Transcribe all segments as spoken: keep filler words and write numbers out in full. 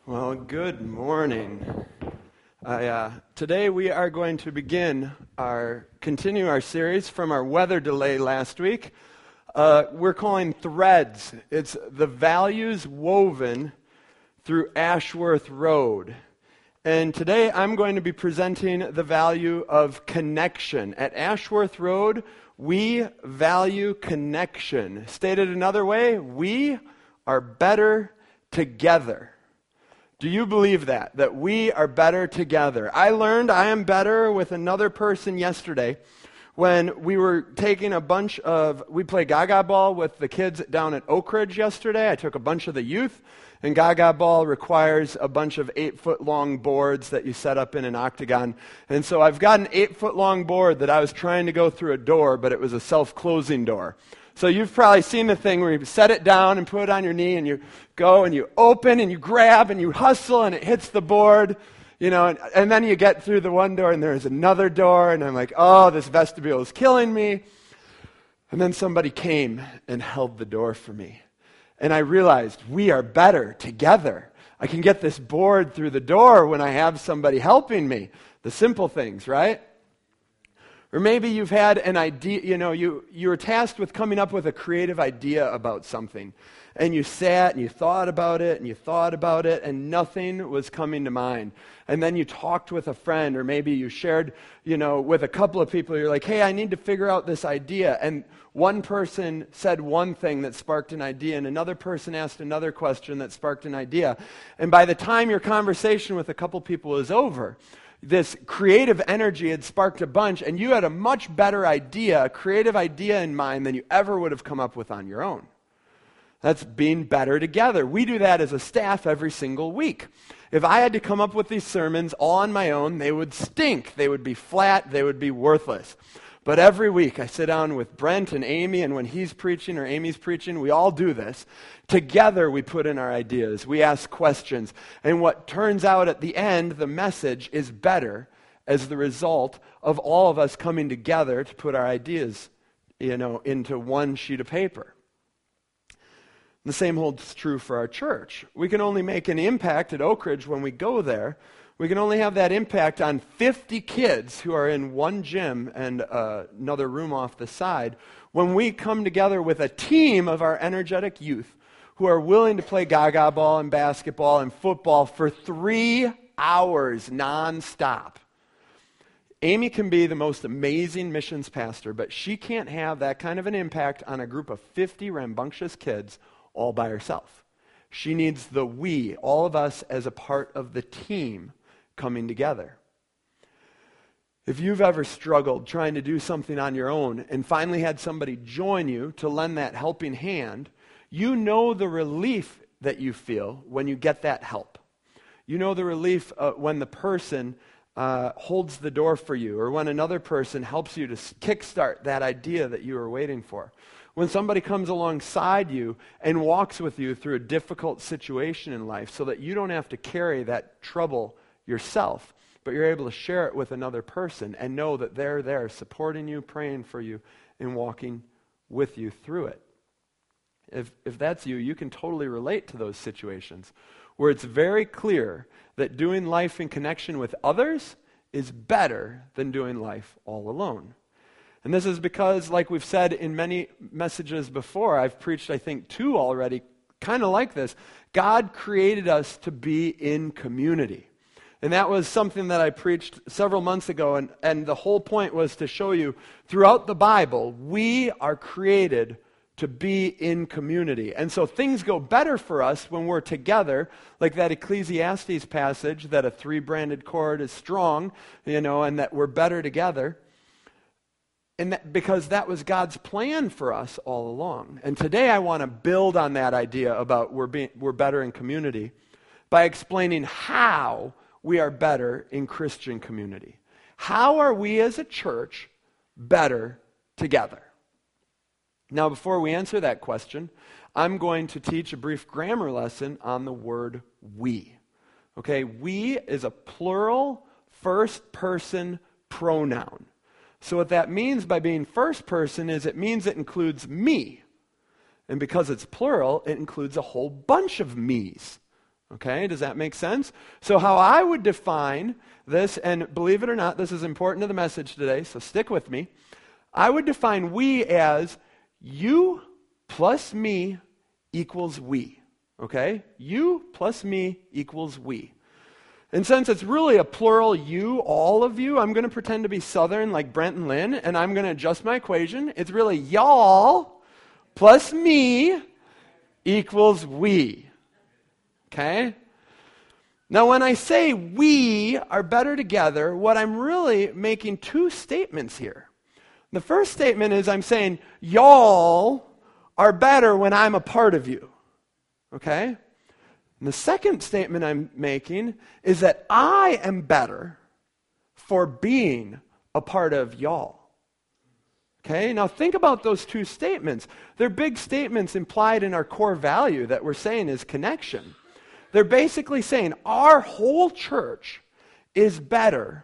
Well, good morning. I, uh, today we are going to begin our, continue our series from our weather delay last week. Uh, we're calling Threads. It's the values woven through Ashworth Road. And today I'm going to be presenting the value of connection. At Ashworth Road, we value connection. Stated another way, we are better together. Do you believe that? That we are better together? I learned I am better with another person yesterday when we were taking a bunch of, we played Gaga Ball with the kids down at Oak Ridge yesterday. I took a bunch of the youth, and Gaga Ball requires a bunch of eight-foot-long boards that you set up in an octagon. And so I've got an eight-foot-long board that I was trying to go through a door, but it was a self-closing door. So you've probably seen the thing where you set it down and put it on your knee and you go and you open and you grab and you hustle and it hits the board, you know, and, and then you get through the one door and there's another door and I'm like, oh, this vestibule is killing me. And then somebody came and held the door for me. And I realized we are better together. I can get this board through the door when I have somebody helping me. The simple things, right? Or maybe you've had an idea, you know, you, you were tasked with coming up with a creative idea about something. And you sat and you thought about it and you thought about it and nothing was coming to mind. And then you talked with a friend or maybe you shared, you know, with a couple of people. You're like, hey, I need to figure out this idea. And one person said one thing that sparked an idea and another person asked another question that sparked an idea. And by the time your conversation with a couple people is over, this creative energy had sparked a bunch, and you had a much better idea, a creative idea in mind than you ever would have come up with on your own. That's being better together. We do that as a staff every single week. If I had to come up with these sermons all on my own, they would stink. They would be flat. They would be worthless. But every week I sit down with Brent and Amy, and when he's preaching or Amy's preaching, we all do this. Together we put in our ideas. We ask questions. And what turns out at the end, the message is better as the result of all of us coming together to put our ideas, you know, into one sheet of paper. The same holds true for our church. We can only make an impact at Oak Ridge when we go there. We can only have that impact on fifty kids who are in one gym and uh, another room off the side when we come together with a team of our energetic youth who are willing to play Gaga Ball and basketball and football for three hours nonstop. Amy can be the most amazing missions pastor, but she can't have that kind of an impact on a group of fifty rambunctious kids all by herself. She needs the we, all of us as a part of the team coming together. If you've ever struggled trying to do something on your own and finally had somebody join you to lend that helping hand, you know the relief that you feel when you get that help. You know the relief uh, when the person uh, holds the door for you or when another person helps you to kickstart that idea that you were waiting for. When somebody comes alongside you and walks with you through a difficult situation in life so that you don't have to carry that trouble yourself, but you're able to share it with another person and know that they're there supporting you, praying for you, and walking with you through it. If if that's you, you can totally relate to those situations where it's very clear that doing life in connection with others is better than doing life all alone. And this is because, like we've said in many messages before, I've preached, I think, two already, kind of like this. God created us to be in community. And that was something that I preached several months ago, and, and the whole point was to show you throughout the Bible, we are created to be in community. And so things go better for us when we're together, like that Ecclesiastes passage, that a three-branded cord is strong, you know, and that we're better together. And that, because that was God's plan for us all along. And today I want to build on that idea about we're, being, we're better in community by explaining how we are better in Christian community. How are we as a church better together? Now, before we answer that question, I'm going to teach a brief grammar lesson on the word we. Okay, we is a plural first person pronoun. So what that means by being first person is it means it includes me. And because it's plural, it includes a whole bunch of me's. Okay, does that make sense? So how I would define this, and believe it or not, this is important to the message today, so stick with me. I would define we as you plus me equals we. Okay? You plus me equals we. And since it's really a plural you, all of you, I'm going to pretend to be Southern like Brent and Lynn, and I'm going to adjust my equation. It's really y'all plus me equals we. Okay? Now, when I say we are better together, what I'm really making two statements here. The first statement is I'm saying y'all are better when I'm a part of you. Okay? And the second statement I'm making is that I am better for being a part of y'all. Okay? Now think about those two statements. They're big statements implied in our core value that we're saying is connection. They're basically saying our whole church is better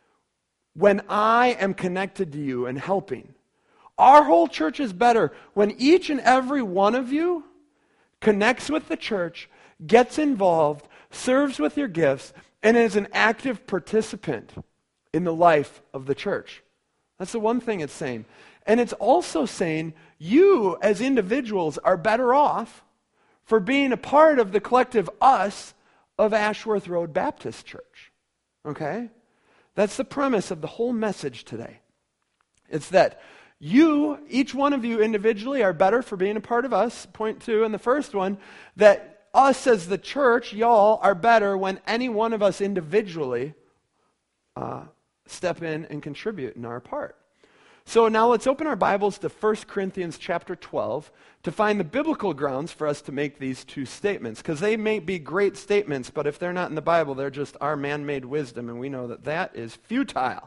when I am connected to you and helping. Our whole church is better when each and every one of you connects with the church, gets involved, serves with your gifts, and is an active participant in the life of the church. That's the one thing it's saying. And it's also saying you as individuals are better off for being a part of the collective us of Ashworth Road Baptist Church. Okay? That's the premise of the whole message today. It's that you, each one of you individually, are better for being a part of us. Point two in the first one, that us as the church, y'all, are better when any one of us individually uh, step in and contribute in our part. So now let's open our Bibles to First Corinthians chapter twelve to find the biblical grounds for us to make these two statements, because they may be great statements, but if they're not in the Bible, they're just our man-made wisdom, and we know that that is futile.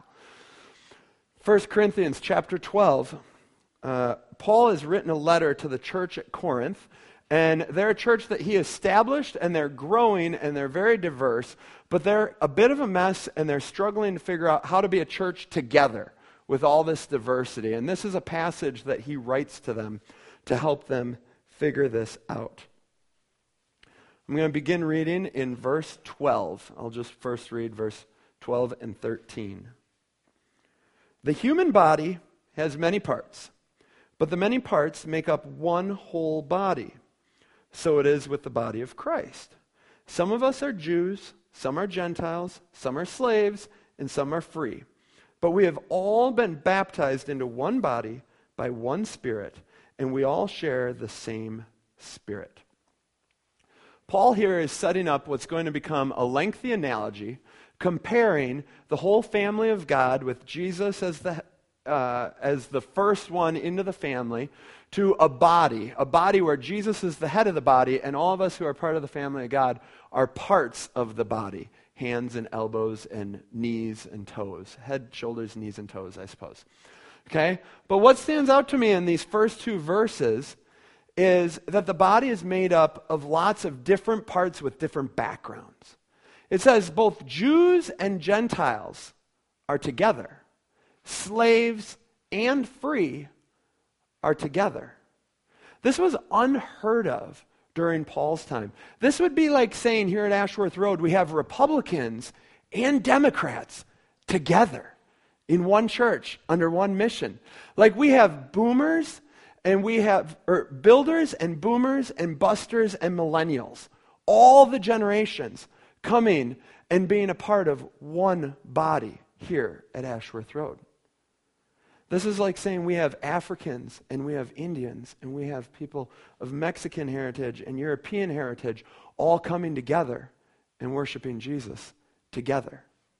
First Corinthians chapter twelve, uh, Paul has written a letter to the church at Corinth, and they're a church that he established, and they're growing, and they're very diverse, but they're a bit of a mess, and they're struggling to figure out how to be a church together with all this diversity. And this is a passage that he writes to them to help them figure this out. I'm going to begin reading in verse twelve. I'll just first read verse twelve and thirteen. The human body has many parts, but the many parts make up one whole body. So it is with the body of Christ. Some of us are Jews, some are Gentiles, some are slaves, and some are free. But we have all been baptized into one body by one Spirit, and we all share the same Spirit. Paul here is setting up what's going to become a lengthy analogy, comparing the whole family of God with Jesus as the uh, as the first one into the family to a body, a body where Jesus is the head of the body, and all of us who are part of the family of God are parts of the body. Hands and elbows and knees and toes. Head, shoulders, knees, and toes, I suppose. Okay? But what stands out to me in these first two verses is that the body is made up of lots of different parts with different backgrounds. It says both Jews and Gentiles are together. Slaves and free are together. This was unheard of during Paul's time. This would be like saying here at Ashworth Road, we have Republicans and Democrats together in one church under one mission. Like we have boomers and we have or builders and boomers and busters and millennials. All the generations coming and being a part of one body here at Ashworth Road. This is like saying we have Africans and we have Indians and we have people of Mexican heritage and European heritage all coming together and worshiping Jesus together.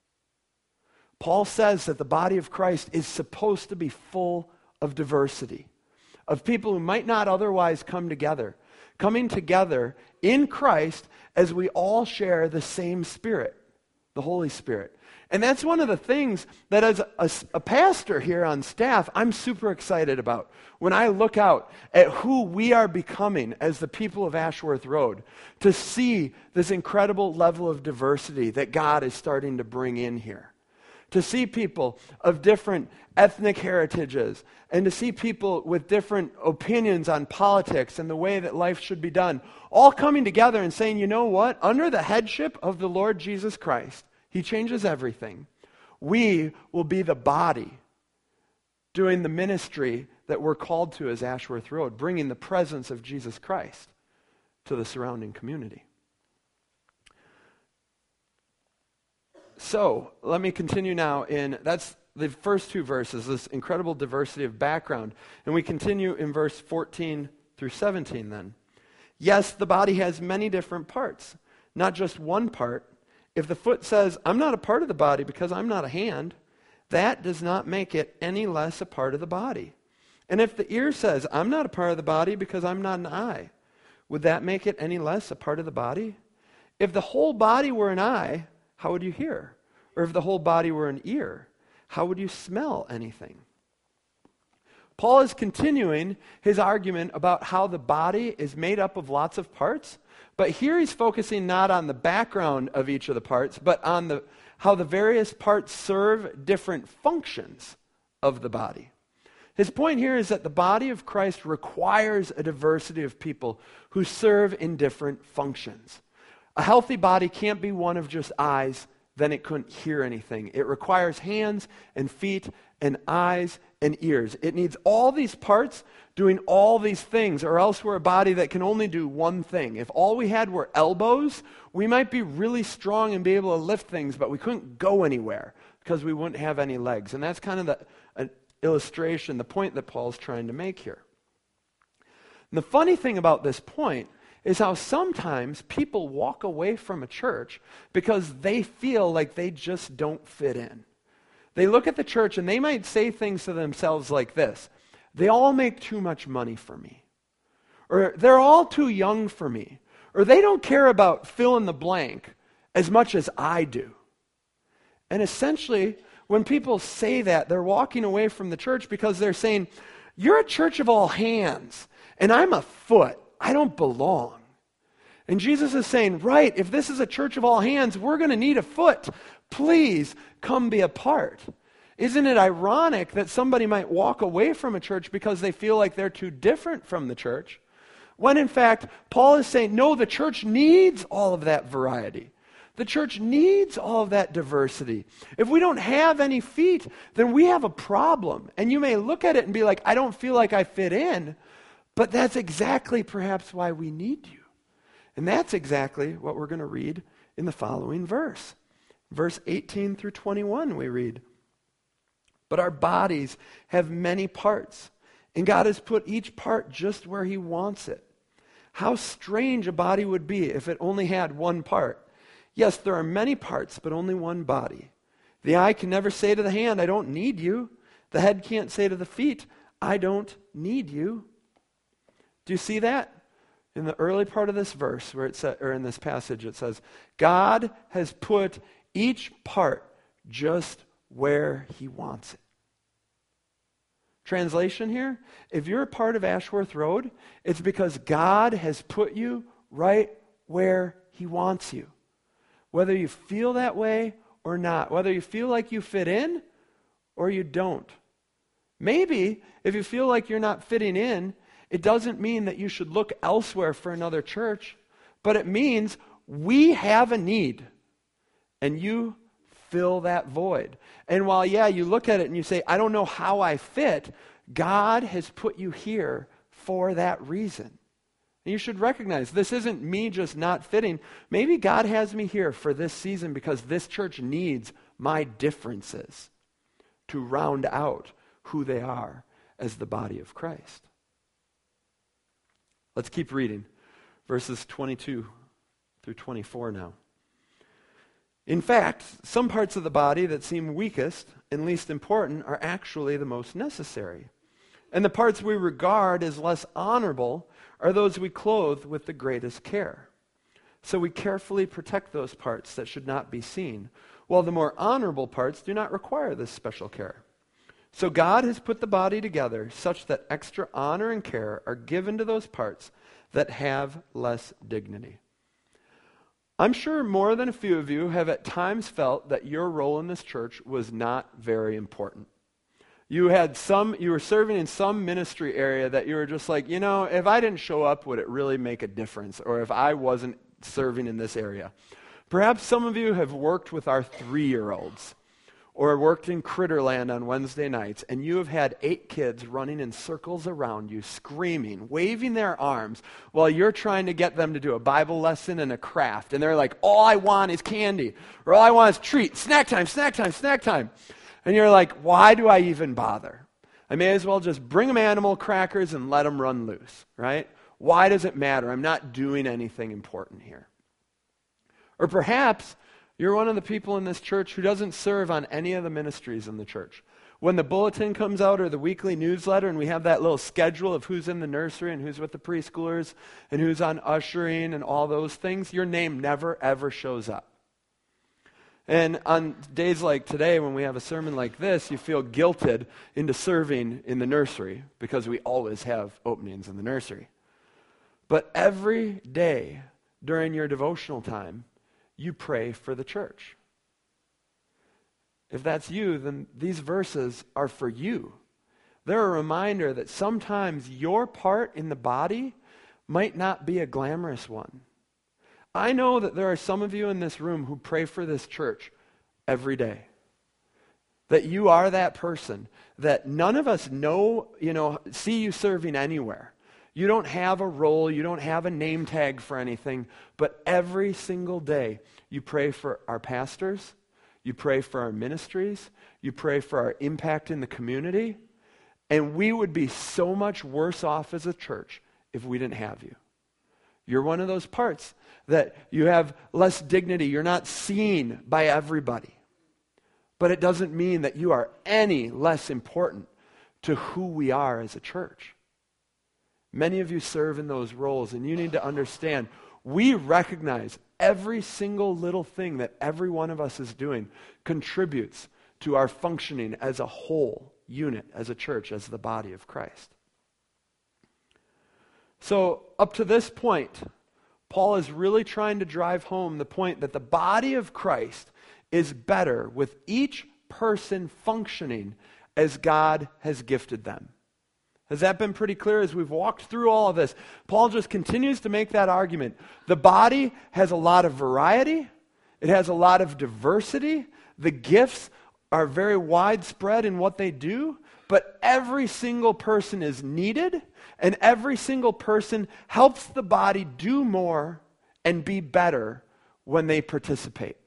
Paul says that the body of Christ is supposed to be full of diversity, of people who might not otherwise come together, coming together in Christ as we all share the same Spirit, the Holy Spirit. And that's one of the things that as a, a pastor here on staff, I'm super excited about. When I look out at who we are becoming as the people of Ashworth Road, to see this incredible level of diversity that God is starting to bring in here. to see people of different ethnic heritages, and to see people with different opinions on politics and the way that life should be done, all coming together and saying, you know what? Under the headship of the Lord Jesus Christ, he changes everything. We will be the body doing the ministry that we're called to as Ashworth Road, bringing the presence of Jesus Christ to the surrounding community. So, let me continue now in, that's the first two verses, this incredible diversity of background. And we continue in verse fourteen through seventeen then. Yes, the body has many different parts, not just one part. If the foot says, I'm not a part of the body because I'm not a hand, that does not make it any less a part of the body. And if the ear says, I'm not a part of the body because I'm not an eye, would that make it any less a part of the body? If the whole body were an eye, how would you hear? Or if the whole body were an ear, how would you smell anything? Paul is continuing his argument about how the body is made up of lots of parts, but here he's focusing not on the background of each of the parts, but on the how the various parts serve different functions of the body. His point here is that the body of Christ requires a diversity of people who serve in different functions. A healthy body can't be one of just eyes, then it couldn't hear anything. It requires hands and feet and eyes and ears. It needs all these parts doing all these things, or else we're a body that can only do one thing. If all we had were elbows, we might be really strong and be able to lift things, but we couldn't go anywhere because we wouldn't have any legs. And that's kind of the an illustration, the point that Paul's trying to make here. And the funny thing about this point is how sometimes people walk away from a church because they feel like they just don't fit in. They look at the church and they might say things to themselves like this: they all make too much money for me, or they're all too young for me, or they don't care about fill in the blank as much as I do. And essentially, when people say that, they're walking away from the church because they're saying, you're a church of all hands, and I'm a foot. I don't belong. And Jesus is saying, right, if this is a church of all hands, we're going to need a foot. Please come be a part. Isn't it ironic that somebody might walk away from a church because they feel like they're too different from the church, when in fact, Paul is saying, no, the church needs all of that variety. The church needs all of that diversity. If we don't have any feet, then we have a problem. And you may look at it and be like, I don't feel like I fit in, but that's exactly perhaps why we need you. And that's exactly what we're going to read in the following verse. Verse eighteen through twenty-one we read, but our bodies have many parts, and God has put each part just where he wants it. How strange a body would be if it only had one part. Yes, there are many parts, but only one body. The eye can never say to the hand, I don't need you. The head can't say to the feet, I don't need you. Do you see that? In the early part of this verse, where it sa- or in this passage, it says, God has put each part just where he wants it. Translation here, if you're a part of Ashworth Road, it's because God has put you right where he wants you. Whether you feel that way or not, whether you feel like you fit in or you don't. Maybe if you feel like you're not fitting in, it doesn't mean that you should look elsewhere for another church, but it means we have a need, and you fill that void. And while, yeah, you look at it and you say, I don't know how I fit, God has put you here for that reason. And you should recognize this isn't me just not fitting. Maybe God has me here for this season because this church needs my differences to round out who they are as the body of Christ. Let's keep reading. Verses twenty-two through twenty-four now. In fact, some parts of the body that seem weakest and least important are actually the most necessary. And the parts we regard as less honorable are those we clothe with the greatest care. So we carefully protect those parts that should not be seen, while the more honorable parts do not require this special care. So God has put the body together such that extra honor and care are given to those parts that have less dignity. I'm sure more than a few of you have at times felt that your role in this church was not very important. You had some, you were serving in some ministry area that you were just like, you know, if I didn't show up, would it really make a difference? Or if I wasn't serving in this area. Perhaps some of you have worked with our three-year-olds or worked in Critterland on Wednesday nights, and you have had eight kids running in circles around you, screaming, waving their arms, while you're trying to get them to do a Bible lesson and a craft. And they're like, all I want is candy, or all I want is treat, snack time, snack time, snack time. And you're like, why do I even bother? I may as well just bring them animal crackers and let them run loose, right? Why does it matter? I'm not doing anything important here. Or perhaps you're one of the people in this church who doesn't serve on any of the ministries in the church. When the bulletin comes out or the weekly newsletter and we have that little schedule of who's in the nursery and who's with the preschoolers and who's on ushering and all those things, your name never, ever shows up. And on days like today, when we have a sermon like this, you feel guilted into serving in the nursery because we always have openings in the nursery. But every day during your devotional time, you pray for the church. If that's you, then these verses are for you. They're a reminder that sometimes your part in the body might not be a glamorous one. I know that there are some of you in this room who pray for this church every day. That you are that person that none of us know, you know, see you serving anywhere. You don't have a role, you don't have a name tag for anything, but every single day you pray for our pastors, you pray for our ministries, you pray for our impact in the community, and we would be so much worse off as a church if we didn't have you. You're one of those parts that you have less dignity. You're not seen by everybody. But it doesn't mean that you are any less important to who we are as a church. Many of you serve in those roles, and you need to understand, we recognize every single little thing that every one of us is doing contributes to our functioning as a whole unit, as a church, as the body of Christ. So up to this point, Paul is really trying to drive home the point that the body of Christ is better with each person functioning as God has gifted them. Has that been pretty clear as we've walked through all of this? Paul just continues to make that argument. The body has a lot of variety. It has a lot of diversity. The gifts are very widespread in what they do, but every single person is needed, and every single person helps the body do more and be better when they participate.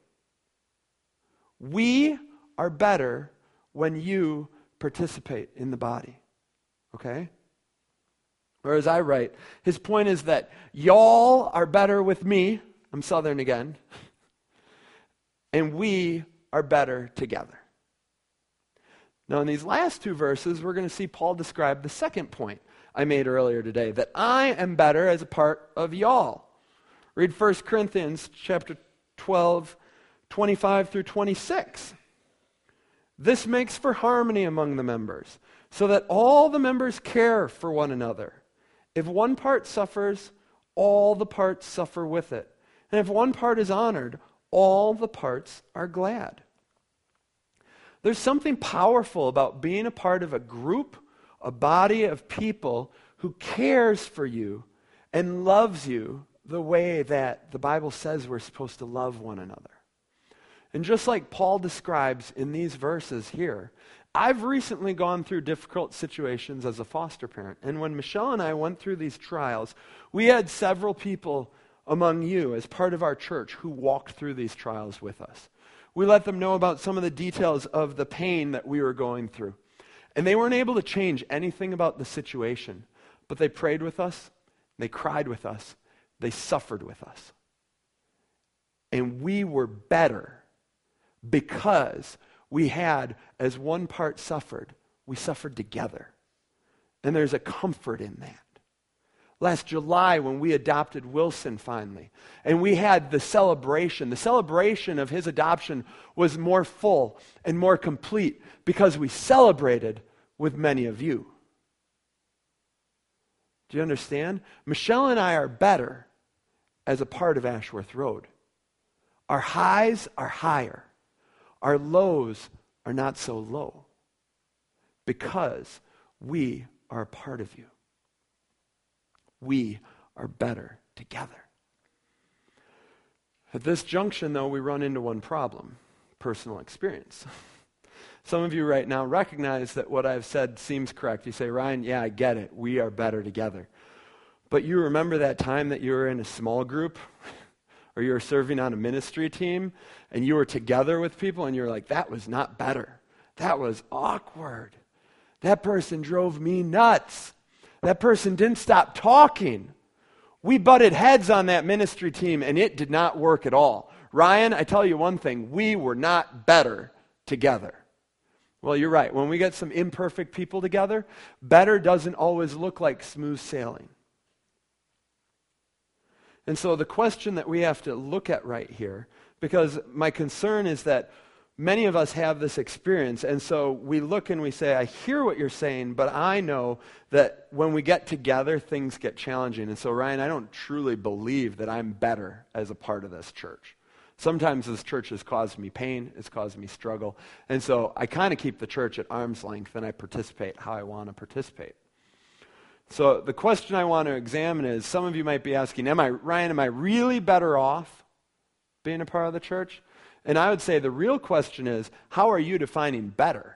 We are better when you participate in the body. Okay? Or as I write, his point is that y'all are better with me. I'm Southern again. And we are better together. Now in these last two verses, we're going to see Paul describe the second point I made earlier today, that I am better as a part of y'all. Read First Corinthians chapter twelve, twenty-five through twenty-six. This makes for harmony among the members, so that all the members care for one another. If one part suffers, all the parts suffer with it. And if one part is honored, all the parts are glad. There's something powerful about being a part of a group, a body of people who cares for you and loves you the way that the Bible says we're supposed to love one another. And just like Paul describes in these verses here, I've recently gone through difficult situations as a foster parent. And when Michelle and I went through these trials, we had several people among you as part of our church who walked through these trials with us. We let them know about some of the details of the pain that we were going through. And they weren't able to change anything about the situation, but they prayed with us, they cried with us, they suffered with us. And we were better because we had, as one part suffered, we suffered together. And there's a comfort in that. Last July, when we adopted Wilson finally, and we had the celebration, the celebration of his adoption was more full and more complete because we celebrated with many of you. Do you understand? Michelle and I are better as a part of Ashworth Road Our highs are higher. Our lows are not so low because we are a part of you. We are better together. At this junction, though, we run into one problem: personal experience. Some of you right now recognize that what I've said seems correct. You say, Ryan, yeah, I get it. We are better together. But you remember that time that you were in a small group or you were serving on a ministry team and you were together with people and you were like, that was not better. That was awkward. That person drove me nuts. That person didn't stop talking. We butted heads on that ministry team, and it did not work at all. Ryan, I tell you one thing, we were not better together. Well, you're right. When we get some imperfect people together, better doesn't always look like smooth sailing. And so the question that we have to look at right here, because my concern is that many of us have this experience, and so we look and we say, I hear what you're saying, but I know that when we get together, things get challenging. And so, Ryan, I don't truly believe that I'm better as a part of this church. Sometimes this church has caused me pain, it's caused me struggle, and so I kind of keep the church at arm's length, and I participate how I want to participate. So the question I want to examine is, some of you might be asking, am I, Ryan, am I really better off being a part of the church? And I would say the real question is, how are you defining better?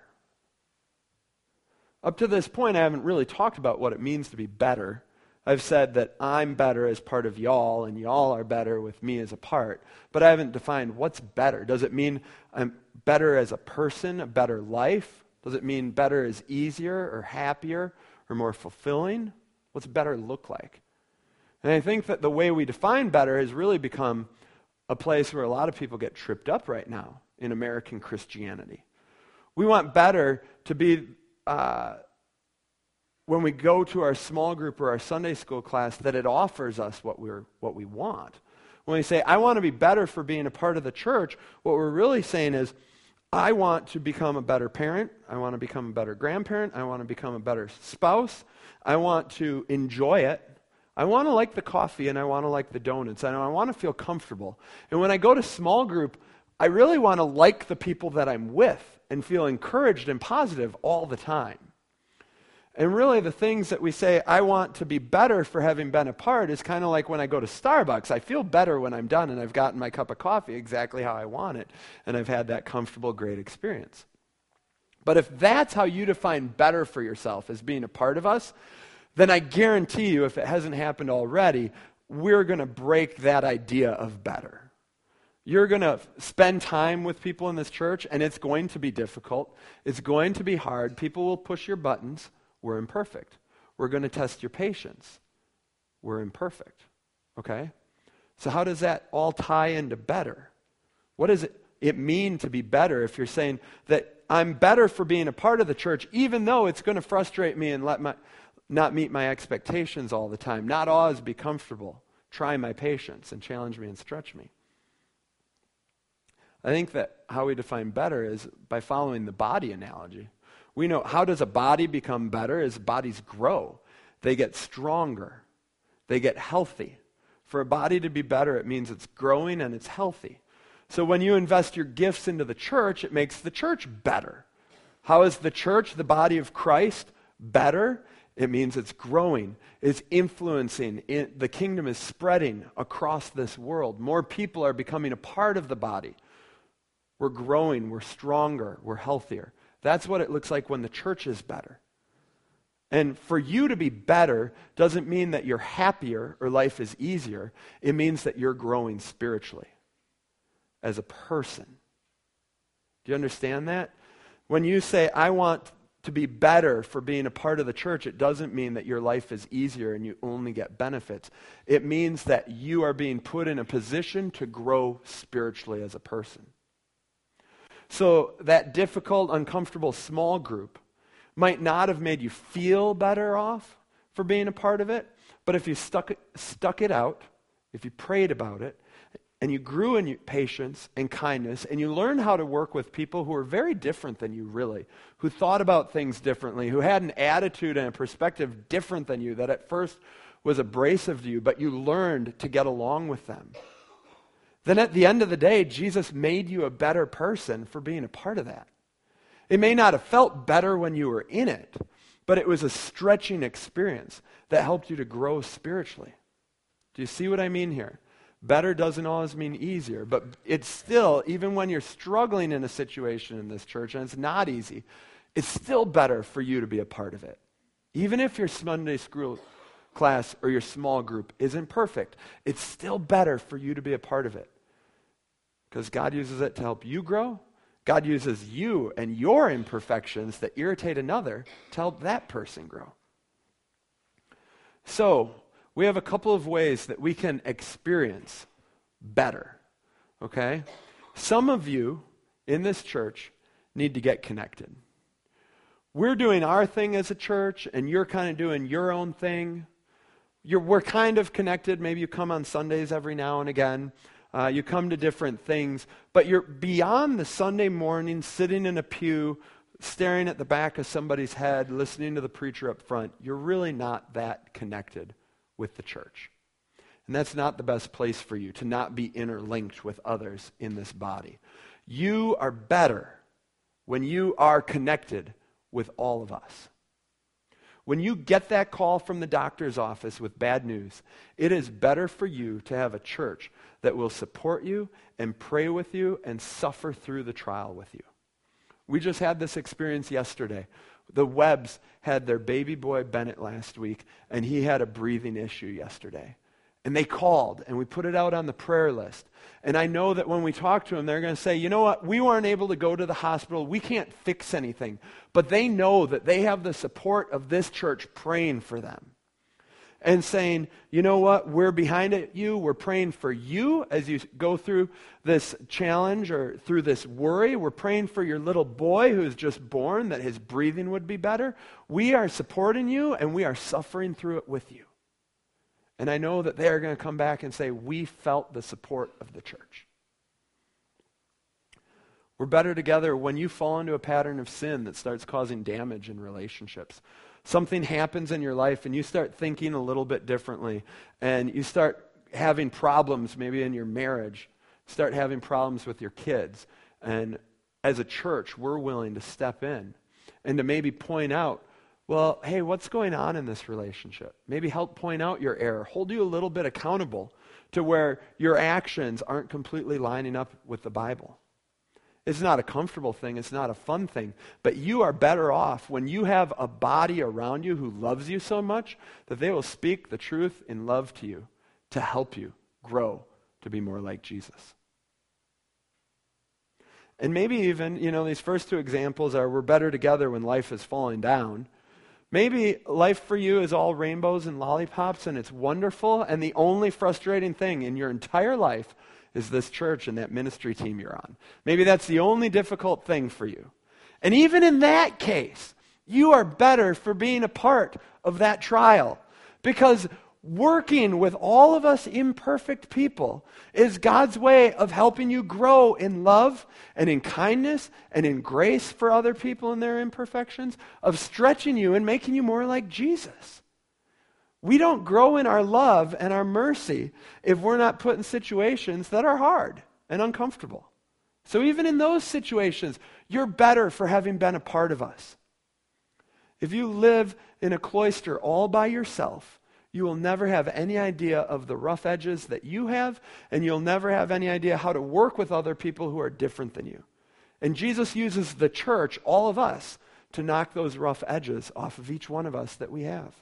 Up to this point, I haven't really talked about what it means to be better. I've said that I'm better as part of y'all, and y'all are better with me as a part. But I haven't defined what's better. Does it mean I'm better as a person, a better life? Does it mean better is easier or happier or more fulfilling? What's better look like? And I think that the way we define better has really become a place where a lot of people get tripped up right now in American Christianity. We want better to be, uh, when we go to our small group or our Sunday school class, that it offers us what we're what we want. When we say, I want to be better for being a part of the church, what we're really saying is, I want to become a better parent, I want to become a better grandparent, I want to become a better spouse, I want to enjoy it, I want to like the coffee and I want to like the donuts, and I want to feel comfortable. And when I go to small group, I really want to like the people that I'm with and feel encouraged and positive all the time. And really the things that we say, I want to be better for having been a part, is kind of like when I go to Starbucks. I feel better when I'm done and I've gotten my cup of coffee exactly how I want it, and I've had that comfortable, great experience. But if that's how you define better for yourself, as being a part of us, then I guarantee you, if it hasn't happened already, we're going to break that idea of better. You're going to spend time with people in this church, and it's going to be difficult. It's going to be hard. People will push your buttons. We're imperfect. We're going to test your patience. We're imperfect. Okay? So how does that all tie into better? What does it, it mean to be better if you're saying that I'm better for being a part of the church, even though it's going to frustrate me and let my not meet my expectations all the time, not always be comfortable, try my patience and challenge me and stretch me? I think that how we define better is by following the body analogy. We know, how does a body become better? As bodies grow, they get stronger, they get healthy. For a body to be better, it means it's growing and it's healthy. So when you invest your gifts into the church, it makes the church better. How is the church, the body of Christ, better? It means it's growing, it's influencing, it, the kingdom is spreading across this world. More people are becoming a part of the body. We're growing, we're stronger, we're healthier. That's what it looks like when the church is better. And for you to be better doesn't mean that you're happier or life is easier. It means that you're growing spiritually as a person. Do you understand that? When you say, I want to be better for being a part of the church, it doesn't mean that your life is easier and you only get benefits. It means that you are being put in a position to grow spiritually as a person. So that difficult, uncomfortable small group might not have made you feel better off for being a part of it, but if you stuck it, stuck it out, if you prayed about it, and you grew in patience and kindness, and you learned how to work with people who are very different than you really, who thought about things differently, who had an attitude and a perspective different than you, that at first was abrasive to you, but you learned to get along with them, then at the end of the day, Jesus made you a better person for being a part of that. It may not have felt better when you were in it, but it was a stretching experience that helped you to grow spiritually. Do you see what I mean here? Better doesn't always mean easier, but it's still, even when you're struggling in a situation in this church, and it's not easy, it's still better for you to be a part of it. Even if your Sunday school class or your small group isn't perfect, it's still better for you to be a part of it. Because God uses it to help you grow. God uses you and your imperfections that irritate another to help that person grow. So, we have a couple of ways that we can experience better, okay? Some of you in this church need to get connected. We're doing our thing as a church, and you're kind of doing your own thing. You're, we're kind of connected. Maybe you come on Sundays every now and again. Uh, you come to different things, but you're beyond the Sunday morning, sitting in a pew, staring at the back of somebody's head, listening to the preacher up front. You're really not that connected with the church. And that's not the best place for you, to not be interlinked with others in this body. You are better when you are connected with all of us. When you get that call from the doctor's office with bad news, it is better for you to have a church that will support you and pray with you and suffer through the trial with you. We just had this experience yesterday. The Webbs had their baby boy Bennett last week, and he had a breathing issue yesterday. And they called, and we put it out on the prayer list. And I know that when we talk to them, they're going to say, you know what, we weren't able to go to the hospital. We can't fix anything. But they know that they have the support of this church praying for them. And saying, you know what, we're behind it, you. We're praying for you as you go through this challenge or through this worry. We're praying for your little boy who's just born, that his breathing would be better. We are supporting you, and we are suffering through it with you. And I know that they are going to come back and say, we felt the support of the church. We're better together when you fall into a pattern of sin that starts causing damage in relationships. Something happens in your life and you start thinking a little bit differently, and you start having problems maybe in your marriage, start having problems with your kids. And as a church, we're willing to step in and to maybe point out, well, hey, what's going on in this relationship? Maybe help point out your error, hold you a little bit accountable to where your actions aren't completely lining up with the Bible. It's not a comfortable thing. It's not a fun thing. But you are better off when you have a body around you who loves you so much that they will speak the truth in love to you to help you grow to be more like Jesus. And maybe even, you know, these first two examples are we're better together when life is falling down. Maybe life for you is all rainbows and lollipops and it's wonderful, and the only frustrating thing in your entire life is this church and that ministry team you're on. Maybe that's the only difficult thing for you. And even in that case, you are better for being a part of that trial, because working with all of us imperfect people is God's way of helping you grow in love and in kindness and in grace for other people and their imperfections, of stretching you and making you more like Jesus. We don't grow in our love and our mercy if we're not put in situations that are hard and uncomfortable. So even in those situations, you're better for having been a part of us. If you live in a cloister all by yourself, you will never have any idea of the rough edges that you have, and you'll never have any idea how to work with other people who are different than you. And Jesus uses the church, all of us, to knock those rough edges off of each one of us that we have.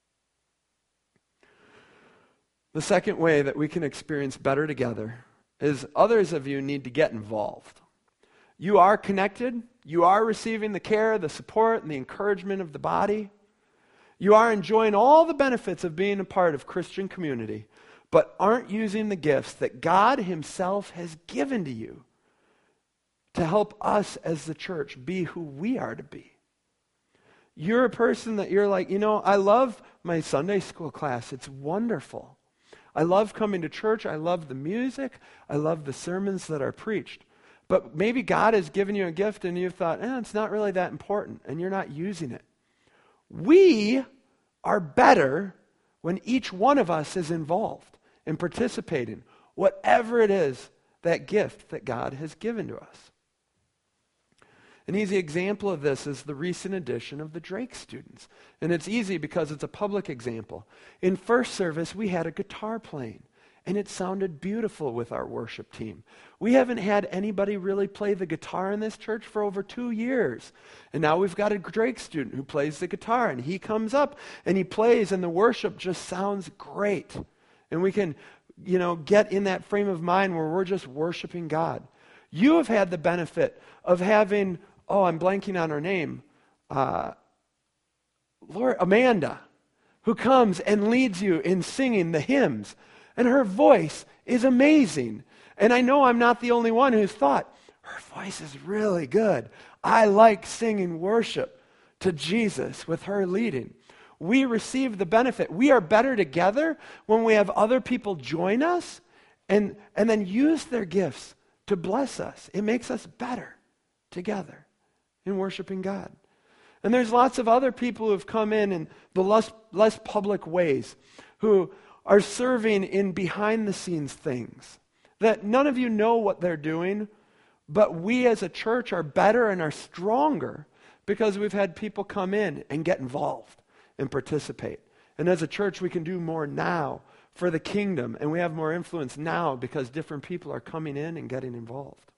The second way that we can experience better together is others of you need to get involved. You are connected. You are receiving the care, the support, and the encouragement of the body. You are enjoying all the benefits of being a part of Christian community, but aren't using the gifts that God himself has given to you to help us as the church be who we are to be. You're a person that you're like, you know, I love my Sunday school class. It's wonderful. I love coming to church. I love the music. I love the sermons that are preached. But maybe God has given you a gift and you've thought, eh, it's not really that important, and you're not using it. We are better when each one of us is involved and participating. whatever it is, that gift that God has given to us. An easy example of this is the recent addition of the Drake students. And it's easy because it's a public example. In first service, we had a guitar playing, and it sounded beautiful with our worship team. We haven't had anybody really play the guitar in this church for over two years. And now we've got a Drake student who plays the guitar, and he comes up and he plays, and the worship just sounds great. And we can, you know, get in that frame of mind where we're just worshiping God. You have had the benefit of having, oh, I'm blanking on her name, uh, Lord, Amanda, who comes and leads you in singing the hymns. And her voice is amazing. And I know I'm not the only one who's thought, her voice is really good. I like singing worship to Jesus with her leading. We receive the benefit. We are better together when we have other people join us and, and then use their gifts to bless us. It makes us better together in worshiping God. And there's lots of other people who have come in in the less, less public ways who are serving in behind-the-scenes things that none of you know what they're doing, but we as a church are better and are stronger because we've had people come in and get involved and participate. And as a church, we can do more now for the kingdom, and we have more influence now because different people are coming in and getting involved.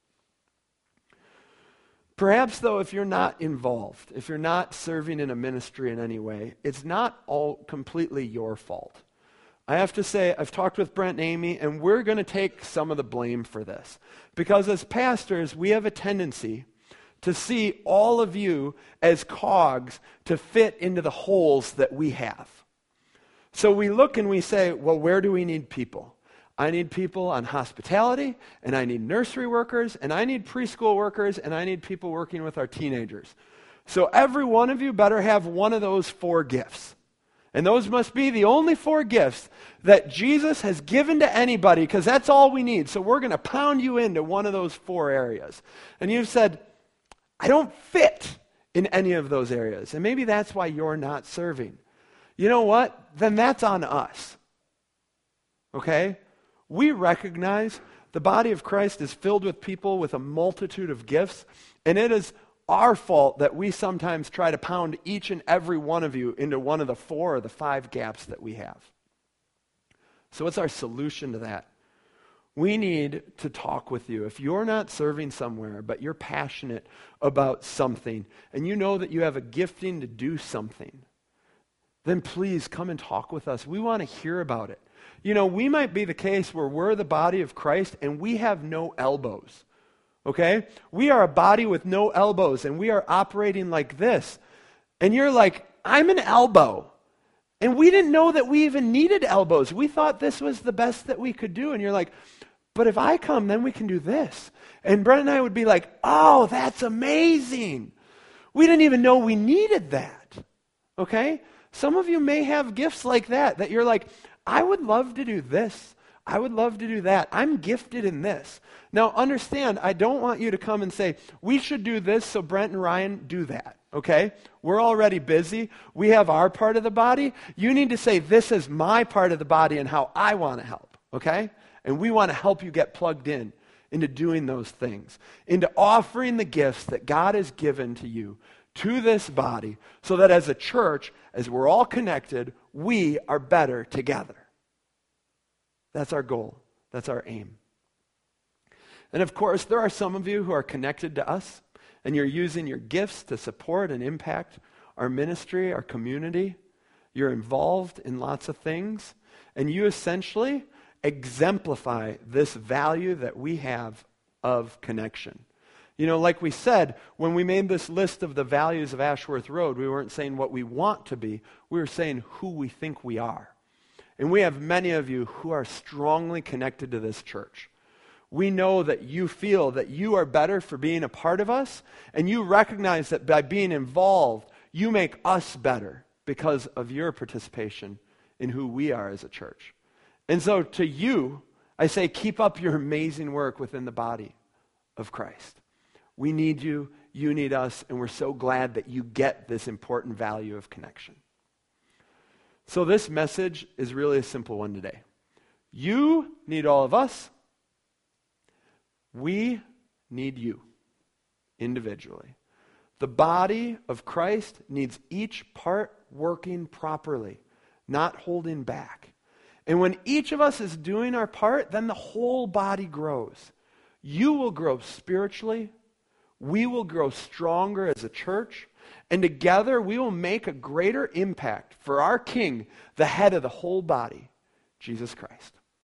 Perhaps, though, if you're not involved, if you're not serving in a ministry in any way, it's not all completely your fault. I have to say, I've talked with Brent and Amy, and we're going to take some of the blame for this. Because as pastors, we have a tendency to see all of you as cogs to fit into the holes that we have. So we look and we say, well, where do we need people? I need people on hospitality, and I need nursery workers, and I need preschool workers, and I need people working with our teenagers. So every one of you better have one of those four gifts. And those must be the only four gifts that Jesus has given to anybody, because that's all we need. So we're going to pound you into one of those four areas. And you've said, I don't fit in any of those areas. And maybe that's why you're not serving. You know what? Then that's on us. Okay? We recognize the body of Christ is filled with people with a multitude of gifts, and it is our fault that we sometimes try to pound each and every one of you into one of the four or the five gaps that we have. So what's our solution to that? We need to talk with you. If you're not serving somewhere, but you're passionate about something, and you know that you have a gifting to do something, then please come and talk with us. We want to hear about it. You know, we might be the case where we're the body of Christ and we have no elbows. Okay? We are a body with no elbows, and we are operating like this. And you're like, I'm an elbow. And we didn't know that we even needed elbows. We thought this was the best that we could do. And you're like, but if I come, then we can do this. And Brent and I would be like, oh, that's amazing. We didn't even know we needed that. Okay? Some of you may have gifts like that, that you're like, I would love to do this. I would love to do that. I'm gifted in this. Now, understand, I don't want you to come and say, we should do this, so Brent and Ryan do that, okay? We're already busy. We have our part of the body. You need to say, this is my part of the body and how I want to help, okay? And we want to help you get plugged in into doing those things, into offering the gifts that God has given to you to this body, so that as a church, as we're all connected, we are better together. That's our goal. That's our aim. And of course, there are some of you who are connected to us, and you're using your gifts to support and impact our ministry, our community. You're involved in lots of things, and you essentially exemplify this value that we have of connection. You know, like we said, when we made this list of the values of Ashworth Road, we weren't saying what we want to be. We were saying who we think we are. And we have many of you who are strongly connected to this church. We know that you feel that you are better for being a part of us, and you recognize that by being involved, you make us better because of your participation in who we are as a church. And so to you, I say keep up your amazing work within the body of Christ. We need you, you need us, and we're so glad that you get this important value of connection. So this message is really a simple one today. You need all of us. We need you individually. The body of Christ needs each part working properly, not holding back. And when each of us is doing our part, then the whole body grows. You will grow spiritually. We will grow stronger as a church. And together we will make a greater impact for our King, the head of the whole body, Jesus Christ.